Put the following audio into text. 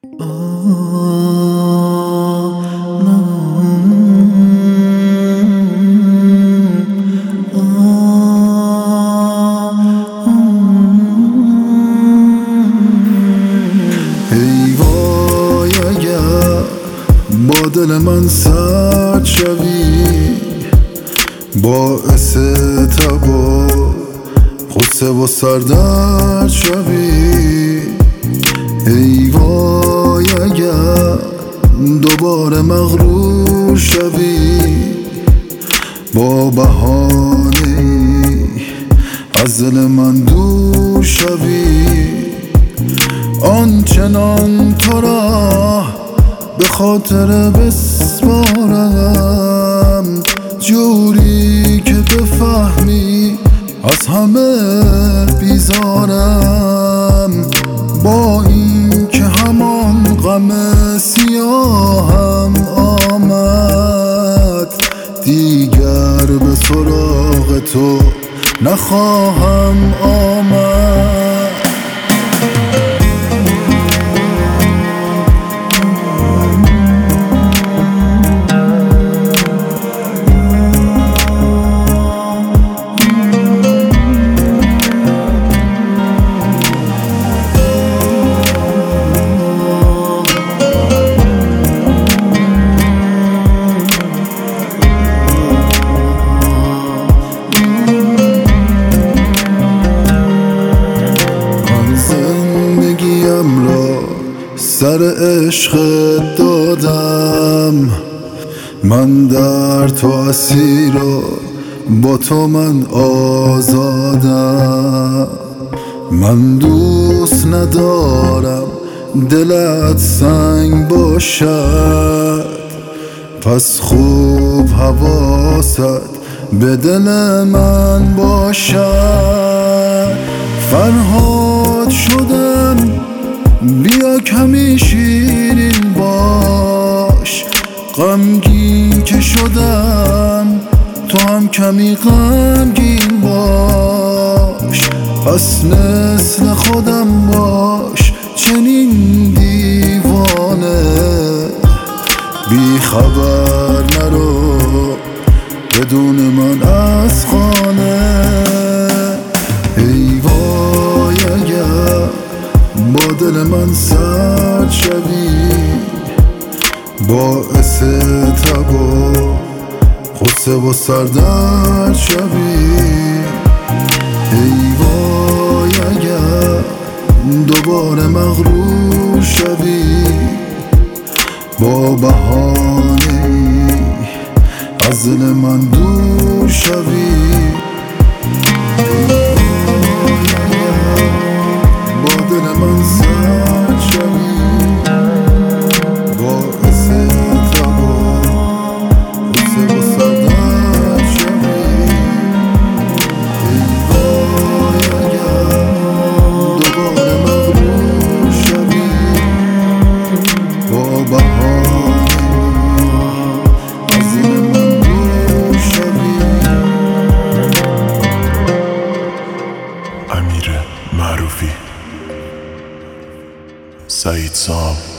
ای وای اگر با دل من سرد شوی، باعث تب و غصه و سردرد شوی. ای وای اگر دوباره مغرور شوی، با بهانه‌ای از دل من دور شوی. آنچنان تو را به خاطر بسپارم، جوری که بفهمی از همه بیزارم. با این که همان غم سیاهم آمد، دیگر به سراغ تو نخواهم آمد. سر عشقت دادم، من در تو اسیر و با تو من آزادم. من دوست ندارم دلت سنگ باشد، پس خوب حواست به دل من باشد. فرهاد شدم بیا کمی شیرین باش، غمگین که شدم تو هم کمی غمگین باش. پس مثل خودم باش چنین دیوانه، بی خبر نرو بدون من از خانه. ای وای اگر با دل من سرد شوی، باعث تب و غصه و سردرد شوی. ای وای اگر دوباره مغرور شوی، با بهانه‌ای از دل من دور شوی. من سرد شوی، باعث تب و غصه و سردرد شوی. ای وای اگر دوباره مغرور شوی، با بهانه‌ای از دل من دور شوی. امیر معروفی، سعید سام.